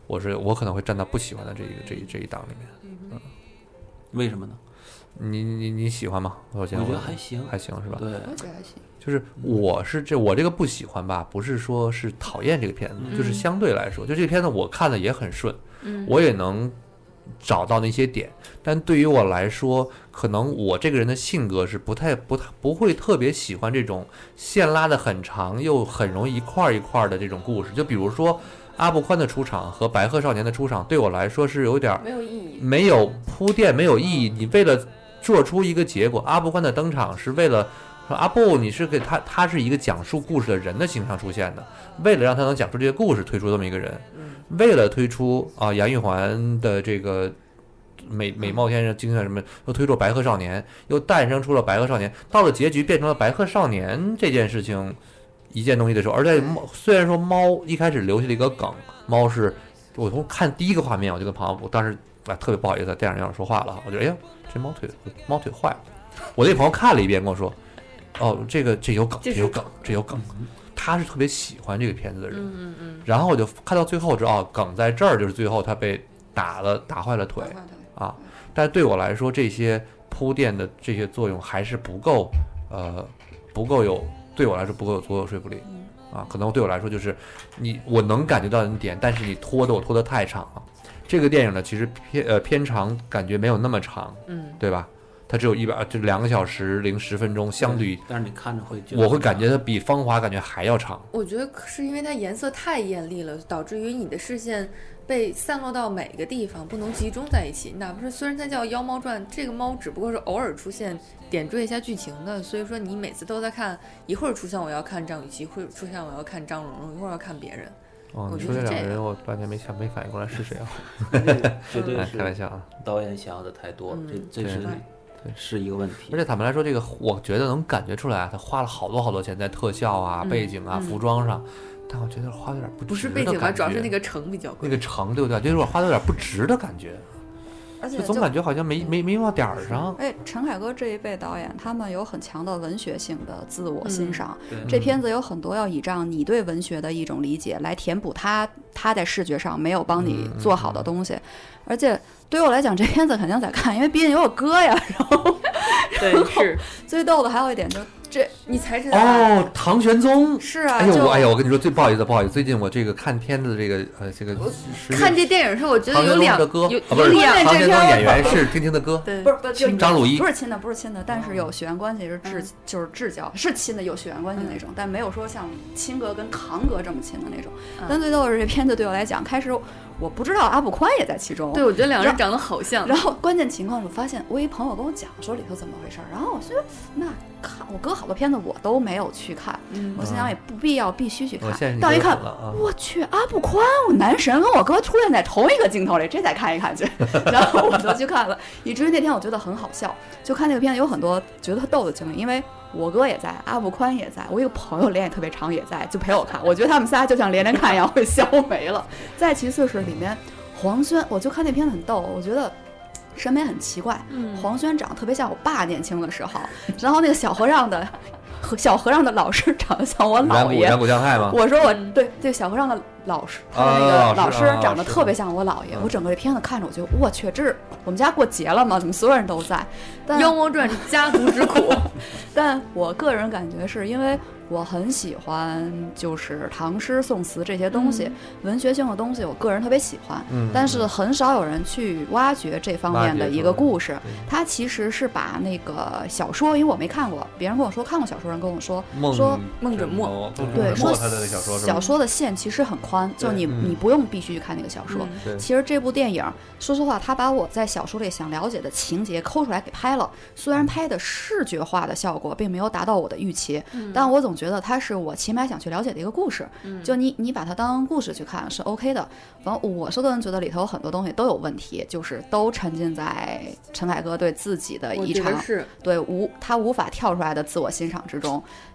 我是我可能会站到不喜欢的这一这一这一档里面。嗯， 为什么呢？ 你你你喜欢吗？我觉得还行， 还行是吧？ 对， 我觉得还行。 就是我是这我这个不喜欢吧，不是说是讨厌这个片子， 嗯、 就是相对来说，就这个片子我看的也很顺， 嗯， 我也能找到那些点，但对于我来说，可能我这个人的性格是不太不太不会特别喜欢这种线拉的很长又很容易一块一块的这种故事。就比如说阿布宽的出场和白鹤少年的出场，对我来说是有点没有意义， 没有铺垫，没有意义。你为了做出一个结果，阿布宽的登场是为了说阿布，你是给他，他是一个讲述故事的人的形象出现的，为了让他能讲出这些故事，推出这么一个人，为了推出啊杨玉环的这个美美貌天生精神什么，又推出白鹤少年，又诞生出了白鹤少年，到了结局变成了白鹤少年这件事情一件东西的时候，而且虽然说猫一开始留下了一个梗，猫是我从看第一个画面我就跟庞我当时啊特别不好意思在电影院说话了，我觉得哎呀这猫腿猫腿坏了，我那朋友看了一遍跟我说。哦，这个这有梗，这有梗，这有梗。他是特别喜欢这个片子的人， 嗯嗯嗯。 然后我就看到最后知道，哦，梗在这儿，就是最后他被打了，打坏了腿啊。但是对我来说，这些铺垫的这些作用还是不够，呃，不够有，对我来说不够有足够说服力啊。可能对我来说就是你，我能感觉到你点，但是你拖的我拖得太长了。这个电影呢，其实片呃片长感觉没有那么长， 嗯， 对吧？它只有一百，就两个小时零十分钟，相对于， 但是你看着会觉得， 我会感觉它比《芳华》感觉还要长。 我觉得是因为它颜色太艳丽了，导致于你的视线被散落到每个地方，不能集中在一起。哪怕是虽然它叫《妖猫传》，这个猫只不过是偶尔出现，点缀一下剧情的，所以说你每次都在看，一会儿出现我要看张雨绮，一会儿出现我要看张蓉蓉，一会儿要看别人。 哦，你说这两个人，我半天没想没反应过来是谁啊？ 绝对是开玩笑啊！ 导演想要的太多， 嗯、 这这是。是一个问题， 而且坦白来说，这个我觉得能感觉出来啊，他花了好多好多钱在特效啊、 嗯、 背景啊、 嗯、 服装上，但我觉得花的有点不值。 不是背景吧，主要是那个城比较贵。 那个城对不对？就是我花的有点不值的感觉， 而且就总感觉好像没没没到点儿上。 哎，陈凯歌这一辈导演，他们有很强的文学性的自我欣赏。 嗯、 这片子有很多要倚仗你对文学的一种理解来填补他他在视觉上没有帮你做好的东西，嗯、而且。对于我来讲，这片子肯定在看，因为毕竟有我哥呀。然后， 对，是最逗的还有一点，就这你才知道哦，唐玄宗是啊。 哎呦，我哎呀，我跟你说，最不好意思，不好意思，最近我这个看片子这个呃这个看这电影的时候，我觉得有两的歌， 有啊、不是两唐玄宗演员是听听的歌， 对， 不是不是张鲁一， 不是亲的，不是亲的，但是有血缘关系，是至就是至交，是亲的，有血缘关系那种，但没有说像亲哥跟堂哥这么亲的那种。但最逗的是，这片子对我来讲，开始。我不知道阿布宽也在其中， 对，我觉得两个人长得好像。 然后关键情况，我发现我一朋友跟我讲说里头怎么回事，然后我觉得那看我哥好多片子我都没有去看，嗯、我心想也不必要必须去看。到一看， 啊、 我去阿布宽，我男神跟我哥出现在同一个镜头里，这再看一看去。然后我就去看了，以至于那天我觉得很好笑，就看那个片子有很多觉得特逗的经历，因为。我哥也在，阿布宽也在，我一个朋友脸也特别长也在，就陪我看。我觉得他们仨就像连连看一样会笑没了。再其次是里面黄轩，我就看那片子很逗，我觉得审美很奇怪。嗯、黄轩长得特别像我爸年轻的时候，然后那个小和尚的小和尚的老师长得像我姥爷。 远古江太吗？ 我说我对对小和尚的老师，他的那个老师长得特别像我姥爷。我整个这片子看着，我觉得我去，这是我们家过节了吗？怎么所有人都在？但《 妖猫传》家族之苦。 但我个人感觉是因为我很喜欢就是唐诗宋词这些东西、嗯、文学性的东西我个人特别喜欢、嗯、但是很少有人去挖掘这方面的一个故事。它其实是把那个小说，因为我没看过，别人跟我说看过小说，人跟我说说孟枕墨， 对，说他的小说小说的线其实很宽，就你、嗯、你不用必须去看那个小说、 嗯、 其实这部电影说实话他把我在小说里想了解的情节抠出来给拍了，虽然拍的视觉化的效果并没有达到我的预期、嗯、但我总觉得它是我起码想去了解的一个故事、嗯、就你你把它当故事去看是 OK 的。反正我是个人觉得里头有很多东西都有问题，就是都沉浸在陈凯歌对自己的一场对无他无法跳出来的自我欣赏之中。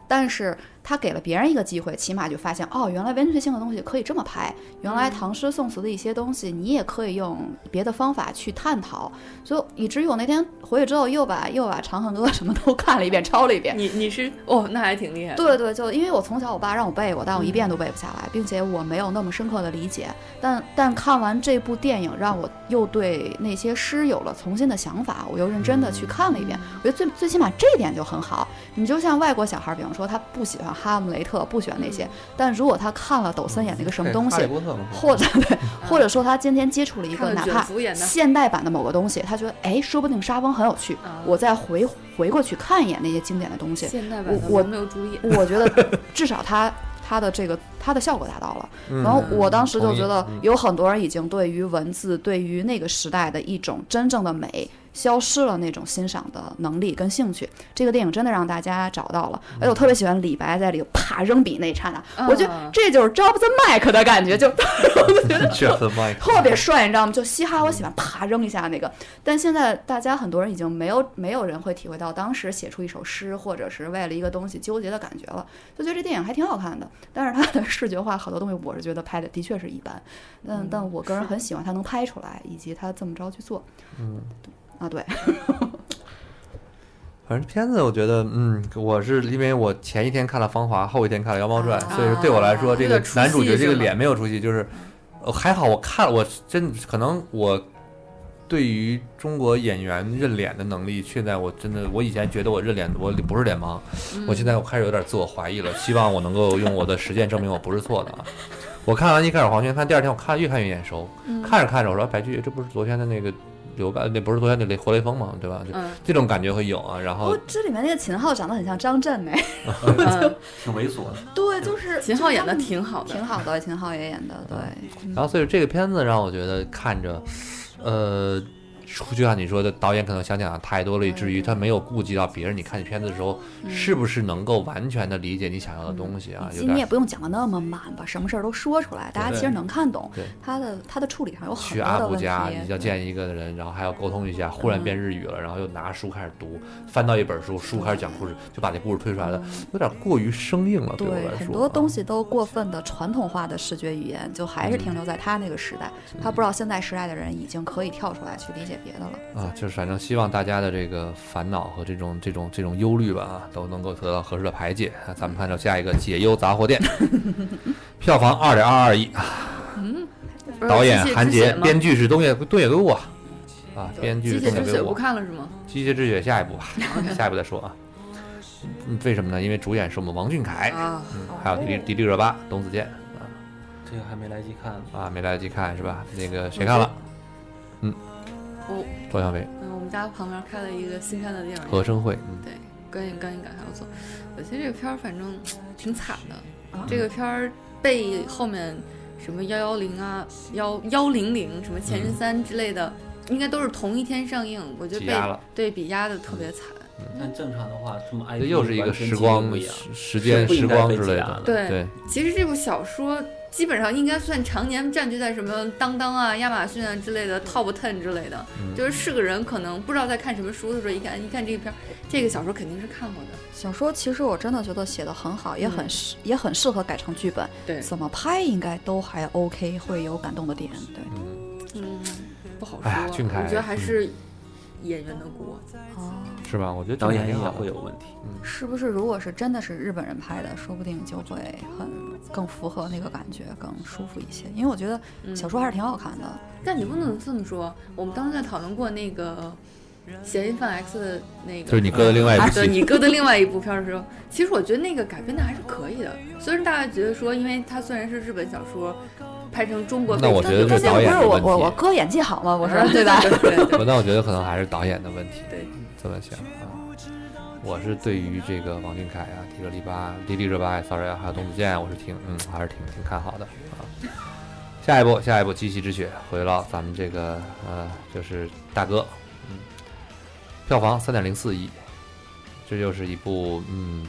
但是他给了别人一个机会，起码就发现哦，原来文学性的东西可以这么拍，原来唐诗宋词的一些东西你也可以用别的方法去探讨，所以以至于我那天回去之后又把又把《长恨歌》什么都看了一遍，抄了一遍。 你你是哦，那还挺厉害的。 对对，就因为我从小我爸让我背过，但我一遍都背不下来，并且我没有那么深刻的理解。但但看完这部电影，让我又对那些诗有了重新的想法，我又认真的去看了一遍。我觉得最最起码这一点就很好。你就像外国小孩，比方说他不喜欢哈姆雷特，不喜欢那些，但如果他看了抖森演那个什么东西，或者对，或者说他今天接触了一个哪怕现代版的某个东西，他觉得哎，说不定沙翁很有趣，我再回回过去看一眼那些经典的东西。 现代版的我没有注意， 我觉得至少他他的这个他的效果达到了。然后我当时就觉得有很多人已经对于文字，对于那个时代的一种真正的美消失了那种欣赏的能力跟兴趣。这个电影真的让大家找到了，而且我特别喜欢李白在里头啪扔笔那一刹那，我觉得这就是 drop the mic 的感觉，就特别帅，你知道吗？就嘻哈我喜欢啪扔一下那个。但现在大家很多人已经没有没有人会体会到当时写出一首诗或者是为了一个东西纠结的感觉了，就觉得这电影还挺好看的。但是它的视觉化好多东西我是觉得拍的的确是一般，但但我个人很喜欢它能拍出来，以及它这么着去做。嗯。啊，对， 反正片子我觉得，嗯，我是因为我前一天看了《芳华》，后一天看了《妖猫传》，啊、所以对我来说，这个男主角这个脸没有出戏，就是、呃、还好。我看了，我真可能我对于中国演员认脸的能力，现在我真的，我以前觉得我认脸，我不是脸盲，嗯、我现在我开始有点自我怀疑了。希望我能够用我的实践证明我不是错的啊。我看完一开始黄轩，看第二天我看越看越眼熟，嗯、看着看着我说白居易，这不是昨天的那个。刘干那不是昨天那雷活雷锋嘛，对吧？嗯，这种感觉会有啊。然后、 哦、这里面那个秦昊长得很像张震哎， 就挺猥琐的。 对，就是秦昊演的挺好的， 挺好的，秦昊也演的对。 嗯、然后所以这个片子让我觉得看着，呃。就像你说的，导演可能想讲的太多了，以至于他没有顾及到别人。你看你片子的时候，嗯、是不是能够完全的理解你想要的东西啊？ 以及你也不用讲的那么满，把什么事儿都说出来，大家其实能看懂。对，他的他的处理上有很多的问题。去阿布加，你要见一个人，然后还要沟通一下，忽然变日语了，然后又拿书开始读，翻到一本书，书开始讲故事，就把这故事推出来了，有点过于生硬了。对我来说，很多东西都过分的传统化的视觉语言，就还是停留在他那个时代。嗯、他不知道现在时代的人已经可以跳出来去理解别的了。 啊，就是反正希望大家的这个烦恼和这种这种这种忧虑吧，啊，都能够得到合适的排解。啊、咱们看到下一个解忧杂货店，票房二点二二亿，嗯，导演韩杰，编剧是东野东野圭吾啊，啊，编剧是东野圭吾。 不看了是吗？ 机械之血下一部吧，下一部再说啊。嗯，为什么呢？因为主演是我们王俊凯啊，嗯，还有迪丽迪丽热巴、董子健啊。 这个还没来得及看啊，没来得及看是吧？那个谁看了？嗯。 哦， 赵小伟， 嗯，我们家旁边开了一个新开的电影和生会，嗯， 对，观影观影感还不错。我觉得这个片儿反正挺惨的，啊、这个片儿被后面什么幺幺零啊、幺幺零零什么前任三之类的，嗯、应该都是同一天上映，我觉得被对比压的特别惨。 嗯、但正常的话，这么爱， 这又是一个时光时间时光之类的。 对对， 其实这部小说。基本上应该算常年占据在什么当当啊、亚马逊啊之类的 top ten 之类的，嗯、就是是个人可能不知道在看什么书的时候，一看一看这个片，这个小说肯定是看过的。 小说其实我真的觉得写得很好，也很适、嗯、也很适合改成剧本。 对， 怎么拍应该都还 OK， 会有感动的点。对， 嗯，不好说。 哎、俊凯， 我觉得还是演员的锅。 哦。 是吧？我觉得导演也会有问题。 嗯，是不是？如果是真的是日本人拍的，说不定就会很更符合那个感觉，更舒服一些。因为我觉得小说还是挺好看的。嗯、 但你不能这么说。我们当时在讨论过那个《嫌疑犯 X》的那个， 就是你哥的另外一部戏， 对你哥的另外一部片的时候，其实我觉得那个改编的还是可以的。虽然大家觉得说，因为它虽然是日本小说。拍成中国， 那我觉得是导演的问题。 我我哥演技好吗？我说对吧？ 那我觉得可能还是导演的问题。 对， 这么想啊。我是对于这个王俊凯啊、迪丽热巴、迪丽热巴 ，sorry 啊，还有董子健，我是挺嗯，还是挺挺看好的啊。下一步，下一步，机器之血回到咱们这个呃，就是大哥，嗯，票房三点零四亿，这就是一部嗯。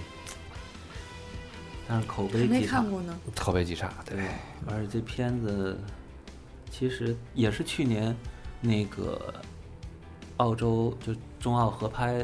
但是口碑极差， 口碑极差，对。 而且这片子其实也是去年那个澳洲就中澳合拍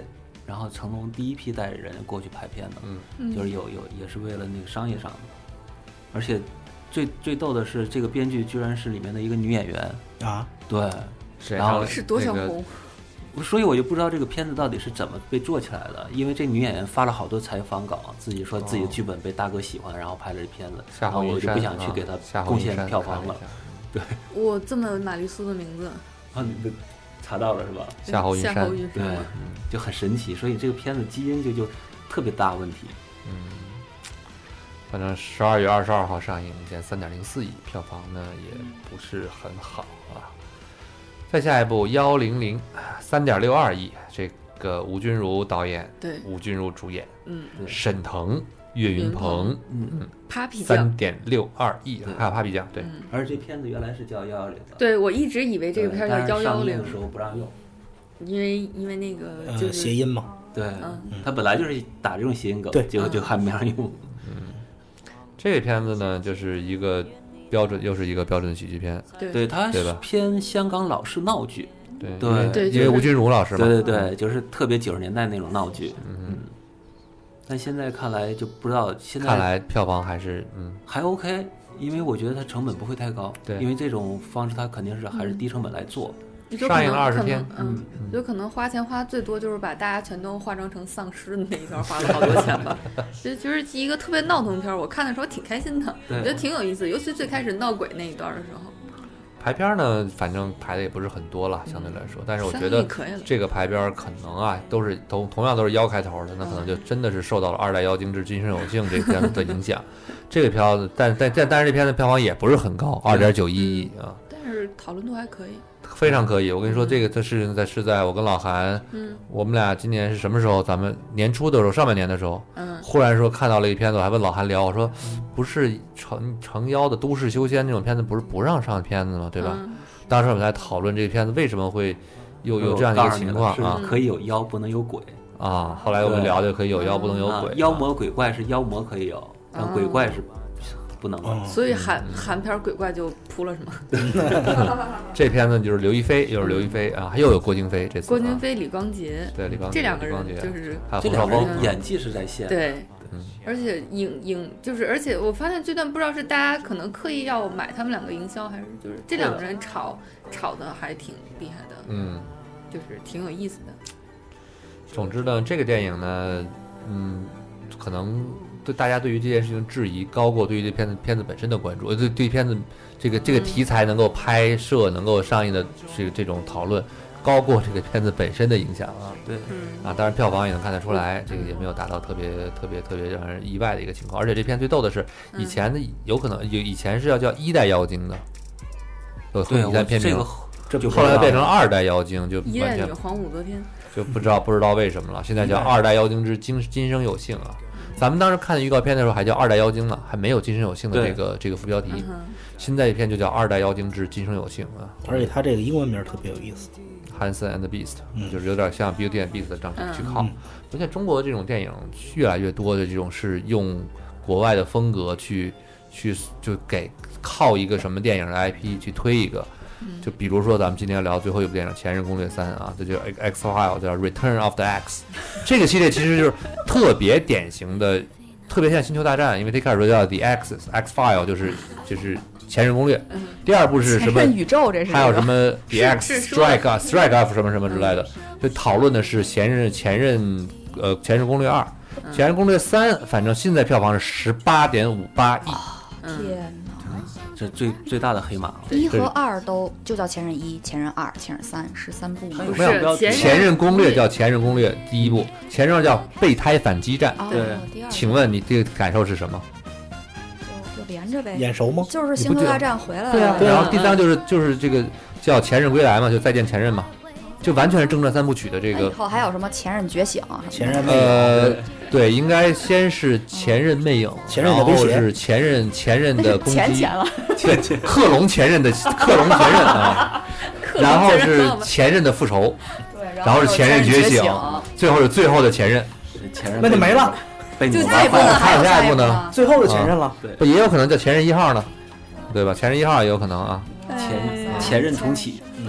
然后成龙第一批带人过去拍片的， 嗯， 就是有有也是为了那个商业上的，而且最最逗的是这个编剧居然是里面的一个女演员啊， 对， 是然后是多少红？ 所以我就不知道这个片子到底是怎么被做起来的，因为这女演员发了好多采访稿，自己说自己的剧本被大哥喜欢，然后拍了这片子，然后我就不想去给他贡献票房了。对， 哇，这么玛丽苏的名字啊，你查到了是吧？ 夏侯云山， 对，就很神奇，所以这个片子基因就就特别大问题。 嗯，反正十二月二十二号上映，现三点零四亿，票房呢也不是很好啊。再下一部幺零零，三点六二亿，这个吴君如导演， 对， 吴君如主演， 嗯， 沈腾、岳云鹏， 嗯嗯 ，Papi 酱三点六二亿，还有 Papi 酱，对， 嗯， 而这片子原来是叫幺幺零的， 对我一直以为这个片叫幺幺零， 的时候不让用， 因为因为那个就是谐音嘛， 对，他本来就是打这种谐音梗， 对， 结果就还没让用， 嗯，这个片子呢就是一个。标准又是一个标准的喜剧片， 对对，它对吧？ 偏香港老式闹剧， 对对对， 因为吴君如老师嘛， 对对对，就是特别九十年代那种闹剧，嗯，但现在看来就不知道，现在看来票房还是嗯还 OK， 因为我觉得它成本不会太高， 对， 因为这种方式它肯定是还是低成本来做。 上映了二十天， 嗯，有可能花钱花最多就是把大家全都化妆成丧尸的那一段，花了好多钱吧。其实就是一个特别闹腾片，我看的时候挺开心的，我觉得挺有意思，尤其最开始闹鬼那一段的时候。 排片呢，反正排的也不是很多了，相对来说，但是我觉得这个排片可能啊，都是同同样都是妖开头的，那可能就真的是受到了《二代妖精之今生有幸》这片子的影响。这个片子，但但但但是这片子票房也不是很高，二点九一亿啊。 但是讨论度还可以。 非常可以，我跟你说，这个这事情在是在我跟老韩，嗯，我们俩今年是什么时候？咱们年初的时候，上半年的时候，嗯，忽然说看到了一片子，我还问老韩聊，我说，不是成成妖的都市修仙这种片子，不是不让上片子吗？对吧？嗯、当时我们在讨论这个片子为什么会有有这样的一个情况啊， 可以有妖，不能有鬼啊。后来我们聊就可以有妖，不能有鬼， 啊、妖魔鬼怪是妖魔可以有，但鬼怪是。不能了， 所以韩韩片鬼怪就扑了是吗？ 这片子就是刘亦菲，又是刘亦菲啊，又有郭京飞，这次郭京飞、李光洁， 对李光洁， 这两个人就是还有这两个人演技是在线， 对，而且影影就是，而且我发现这段不知道是大家可能刻意要买他们两个营销，还是就是这两个人炒炒的还挺厉害的， 嗯， 就是挺有意思的。 总之呢，这个电影呢，嗯，可能。对大家对于这件事情质疑高过对于这片子片子本身的关注，对对片子这个这个题材能够拍摄、能够上映的这个这种讨论，高过这个片子本身的影响啊。 对， 啊，当然票房也能看得出来，这个也没有达到特别特别特别让人意外的一个情况。而且这片最逗的是，以前的有可能有以前是要叫一代妖精的，有对以前片名， 这个后来变成二代妖精，就一代女皇武则天， 就不知道不知道为什么了。现在叫二代妖精之今今生有幸啊。咱们当时看预告片的时候还叫二代妖精呢，还没有今生有幸的这个这个副标题。现在一片就叫二代妖精之今生有幸啊， 而且它这个英文名特别有意思 ，Hansen and the Beast，、嗯、就是有点像 Beauty and Beast 的这样去靠。嗯、而且中国这种电影越来越多的这种是用国外的风格去去就给靠一个什么电影的 I P 去推一个。就比如说咱们今天要聊最后一部电影《前任攻略三》啊，这就 X File 叫 Return of the X， 这个系列其实就是特别典型的，特别像星球大战，因为它开始说叫 The X X File 就是就是前任攻略，第二部是什么宇宙，这是还有什么 The X Strike Strike Off 什么什么之类的，就讨论的是前任前任呃前任攻略二，前任攻略三，反正现在票房是十八点五八亿， 天。 这最最大的黑马， 一和二都就叫前任一、前任二、前任三，是三部吗？ 没有，前任攻略叫前任攻略第一部，前任叫备胎反击战。 对， 请问你这个感受是什么？ 就就连着呗。 眼熟吗？ 就是星球大战回来了。 对啊，然后第三就是就是这个叫前任归来嘛，就再见前任嘛。就完全是正传三部曲的这个。 以后还有什么前任觉醒？ 前任魅影。 呃，对，应该先是前任魅影， 前任的威胁， 然后是前任前任的攻击， 前前了， 前前克隆前任的克隆前任啊，然后是前任的复仇， 对， 然后是前任觉醒，最后是最后的前任， 前任那就没了， 被你下一步呢？ 还有下一步呢？ 最后的前任了， 对， 不也有可能叫前任一号呢？对吧？前任一号也有可能啊。 前前任重启，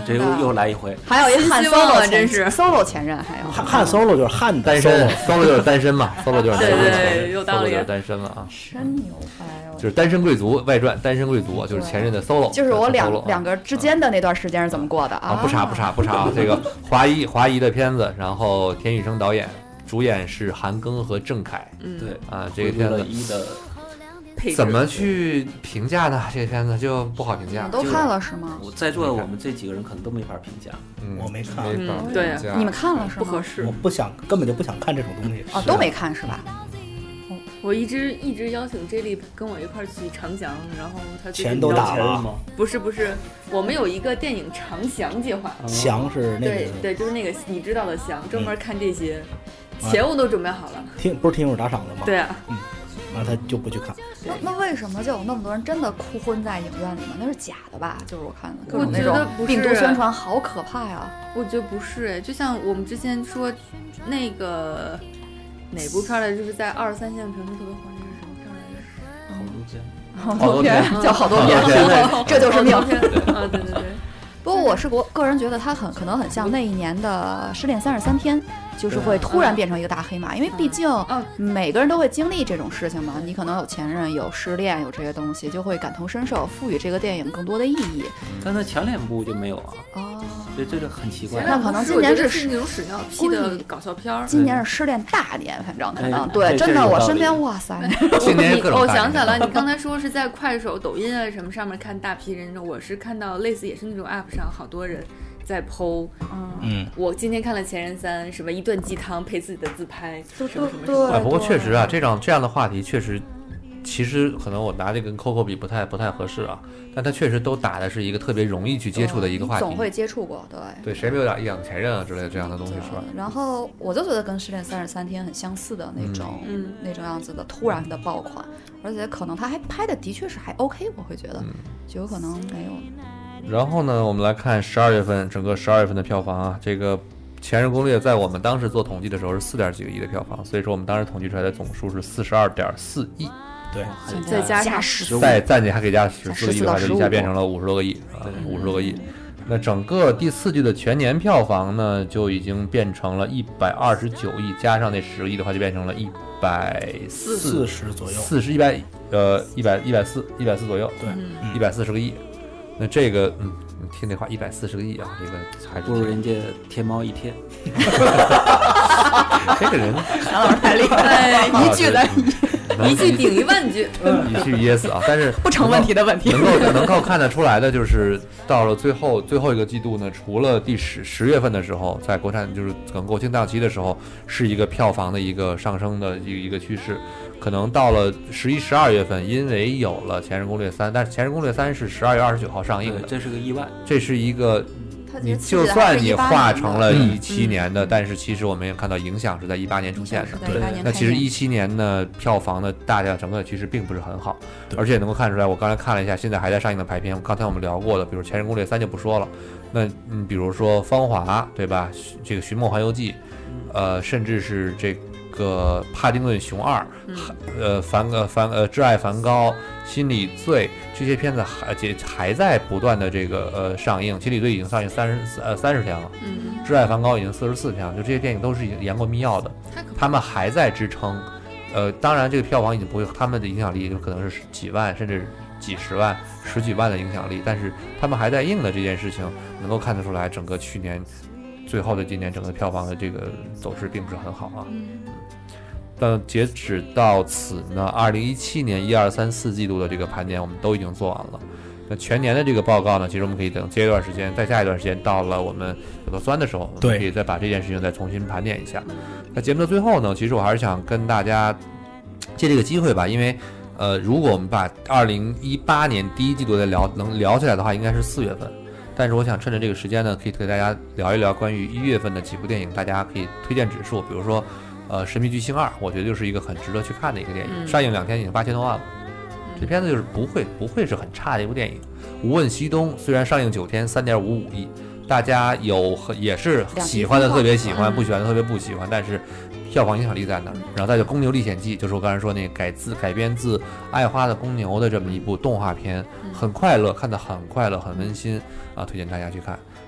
这又又来一回。 还有一汉希望 solo 啊真是 solo 前任，还有汉汉 solo 就是汉的单身 solo 就是单身嘛，solo 就是单身， 对对对有道理 ，solo 就是单身了啊， 真牛掰哦！ 就是单身贵族外传，单身贵族就是前任的 solo， 就是我两 solo 两个之间的那段时间是怎么过的啊？不差不差不差啊！这个华谊华谊的片子，然后田雨生导演，主演是韩庚和郑恺， 嗯， 对啊，这个片子一的怎么去评价呢？这个片子就不好评价。 都看了是吗？ 我在座的我们这几个人可能都没法评价。 嗯， 我没看， 没法嗯对评价。 你们看了是吗？ 不合适我。不想，根本就不想看这种东西。 啊，都没看是吧？ 我一直一直邀请 J 莉跟我一块儿去长翔，然后他最近钱都打了吗？ 不是不是，我们有一个电影长翔计划， 翔是那个， 对对，就是那个你知道的翔，专门看这些，钱我都准备好了。 听不是听友打赏的吗？ 对啊， 那他就不去看。 那那为什么就有那么多人真的哭昏在影院里面？那是假的吧？就是我看的各种那我觉得不是种病毒宣传，好可怕呀！ 我觉得不是哎，就像我们之前说那个哪部片来，就是在二十三线城市特别火，那是什么片来着？ 好多片， 好多片叫好多片，这就是命。 啊，对对对。 不过我是个个人觉得他很可能很像那一年的《失恋三十三天》，就是会突然变成一个大黑马，因为毕竟每个人都会经历这种事情嘛。你可能有前任、有失恋、有这些东西，就会感同身受，赋予这个电影更多的意义。 但是强脸部就没有啊。 哦， 所以这个很奇怪。 那可能今年是是那种屎尿屁的搞笑片儿。 今年是失恋大年，反正可能哎对，真的，我身边哇塞， 今年各种我大想起来了，你刚才说是在快手、抖音啊什么上面看大批人，我是看到类似也是那种 app 上好多人在 P O， 嗯， 我今天看了《前任三》，什么一段鸡汤配自己的自拍，什么什么什对么。 啊，不过确实啊，这样这样的话题确实，其实可能我拿这跟 Coco 比不太不太合适啊，但它确实都打的是一个特别容易去接触的一个话题。 你总会接触过，对。 对，谁没有两一两前任啊之类的这样的东西是吧？ 然后我就觉得跟《失恋三十三天》很相似的那种， 嗯那种样子的突然的爆款，而且可能他还拍的的确是还 OK， 我会觉得，就有可能没有。 然后呢，我们来看十二月份整个十二月份的票房啊，这个《前任攻略》在我们当时做统计的时候是四点几个亿的票房，所以说我们当时统计出来的总数是四十二点四亿。 对， 再加上十再暂且还可以加十四个亿的话，就一下变成了了五十多个亿啊，五十多个亿。那整个第四季的全年票房呢，就已经变成了一百二十九亿，加上那十个亿的话，就变成了一百四十左右， 四十一百呃一百一百四一百四左右， 对， 一百四十个亿。那这个嗯，你听这话，一百四十个亿啊，这个还是不如人家天猫一天。 这个人杨老师太厉害，一句的一句顶一万句， 一句噎死啊！但是不成问题的问题。 能够能够看得出来的，就是到了最后最后一个季度呢，除了第十十月份的时候，在国产就是等国庆档期的时候，是一个票房的一个上升的一个一个趋势。可能到了十一、十二月份，因为有了《前任攻略三》，但是《前任攻略三》是十二月二十九号上映的， 这是个意外。 这是一个。你就算你画成了一七年的，但是其实我们也看到影响是在一八年出现的。 对， 那其实一七年呢，票房的大量整个其实并不是很好，而且能够看出来，我刚才看了一下，现在还在上映的排片，刚才我们聊过的，比如《前任攻略三》就不说了，那嗯，比如说《芳华》，对吧？这个《寻梦环游记》，呃，甚至是这个《帕丁顿熊二》，呃，梵呃梵呃《挚爱梵高》。心理罪这些片子还还在不断的这个呃上映，心理罪已经上映三十呃三十天了， 嗯， 挚爱梵高已经四十四天了，就这些电影都是已经延过密钥的，他们还在支撑，呃，当然这个票房已经不会，他们的影响力就可能是几万甚至几十万、十几万的影响力，但是他们还在映的这件事情，能够看得出来，整个去年最后的今年整个票房的这个走势并不是很好啊。但截止到此呢，二零一七年一二三四季度的这个盘点我们都已经做完了。那全年的这个报告呢，其实我们可以等接一段时间，再下一段时间到了我们有核酸的时候，我们可以再把这件事情再重新盘点一下。那节目的最后呢，其实我还是想跟大家借这个机会吧，因为呃，如果我们把二零一八年第一季度再聊能聊起来的话，应该是四月份。但是我想趁着这个时间呢，可以给大家聊一聊关于一月份的几部电影，大家可以推荐指数，比如说。呃，神秘巨星二，我觉得就是一个很值得去看的一个电影。嗯、上映两天已经八千多万了，嗯、这片子就是不会不会是很差的一部电影。无问西东虽然上映九天三点五五亿，大家有也是喜欢的特别喜欢，不喜欢的特别不喜欢，但是票房影响力在那儿。然后再就《公牛历险记》，就是我刚才说那个改自改编自爱花的公牛的这么一部动画片，很快乐，看得很快乐，很温馨啊，推荐大家去看。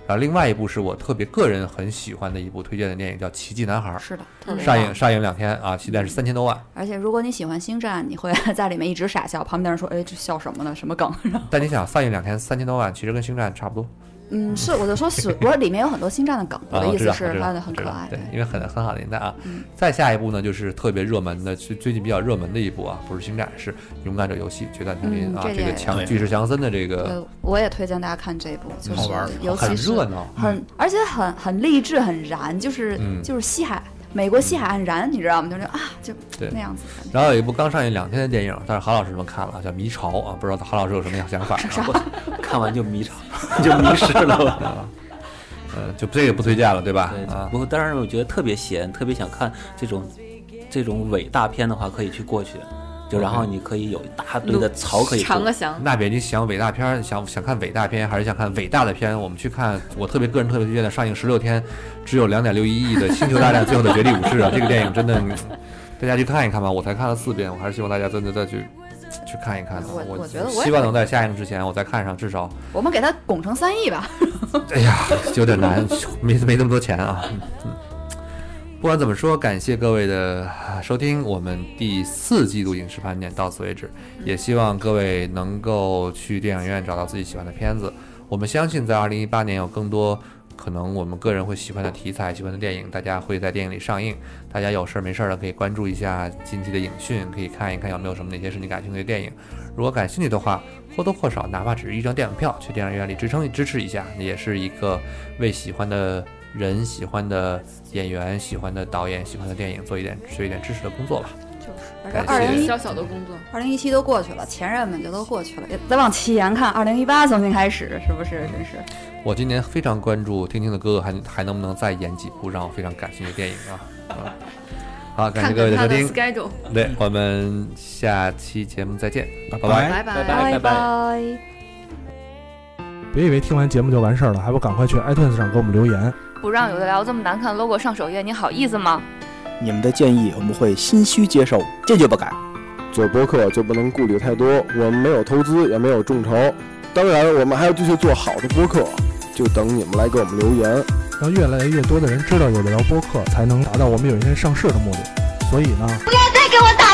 然后另外一部是我特别个人很喜欢的一部推荐的电影，叫《奇迹男孩》。 是的，特别上映上映两天啊，期待是三千多万。 而且如果你喜欢星战，你会在里面一直傻笑，旁边人说：“哎，这笑什么呢？什么梗？” 但你想，上映两天三千多万，其实跟星战差不多。 嗯，是，我就说是，我里面有很多星战的梗，我的意思是它的很可爱， 对，因为很很好的年代啊。嗯、再下一部呢，就是特别热门的，最最近比较热门的一部啊，不是星战，是《勇敢者游戏：决战丛林》啊，这个强巨石强森的这个， 我也推荐大家看这部，就是好玩， 尤其是很热闹， 很而且很很励志，很燃，就是、嗯、就是西海。美国西海岸燃，你知道吗？就是啊，就那样子。 然后有一部刚上映两天的电影，但是郝老师们看了，叫《迷巢》啊，不知道郝老师有什么想法、啊？ 看完就迷巢，就迷失了吧。 呃，就这个不推荐了，对吧？ 对啊。不过，当然我觉得特别闲，特别想看这种这种伪大片的话，可以去过去。就然后你可以有一大堆的槽可以尝个香。 那别你想伟大片，想想看伟大片，还是想看伟大的片？我们去看，我特别个人特别推荐的上映十六天，只有两点六一亿的《星球大战：最后的绝地武士》啊，这个电影真的，大家去看一看吧。我才看了四遍，我还是希望大家真的再去去看一看的。 我我觉得我希望能在下映之前我再看上，至少我们给它拱成三亿吧。 哎呀，有点难，没没那么多钱啊。嗯不管怎么说，感谢各位的收听，我们第四季度影视盘点到此为止，也希望各位能够去电影院找到自己喜欢的片子。我们相信在二零一八年有更多可能我们个人会喜欢的题材、喜欢的电影，大家会在电影里上映。大家有事没事的可以关注一下近期的影讯，可以看一看有没有什么哪些是你感兴趣的电影。如果感兴趣的话，或多或少哪怕只是一张电影票，去电影院里支撑支持一下，也是一个为喜欢的人、喜欢的演员、喜欢的导演、喜欢的电影做一点做一点支持的工作吧。 就是，而且二零小小的工作， 二零一七都过去了，前任们就都过去了，再往前看，二零一八重新开始，是不是？真是。 我今年非常关注听听的哥哥还还能不能再演几部让我非常感兴趣的电影啊！啊好，感谢各位的收听。 看看对，我们下期节目再见，拜拜拜拜拜拜。 别以为听完节目就完事儿了，还不赶快去 iTunes 上给我们留言。 不让有的聊这么难看 logo 上首页，你好意思吗？ 你们的建议我们会心虚接受，坚决不改。 做播客就不能顾虑太多，我们没有投资，也没有众筹，当然我们还要继续做好的播客，就等你们来给我们留言， 让越来越多的人知道有的聊播客，才能达到我们有一天上市的目的。所以呢， 不要再给我打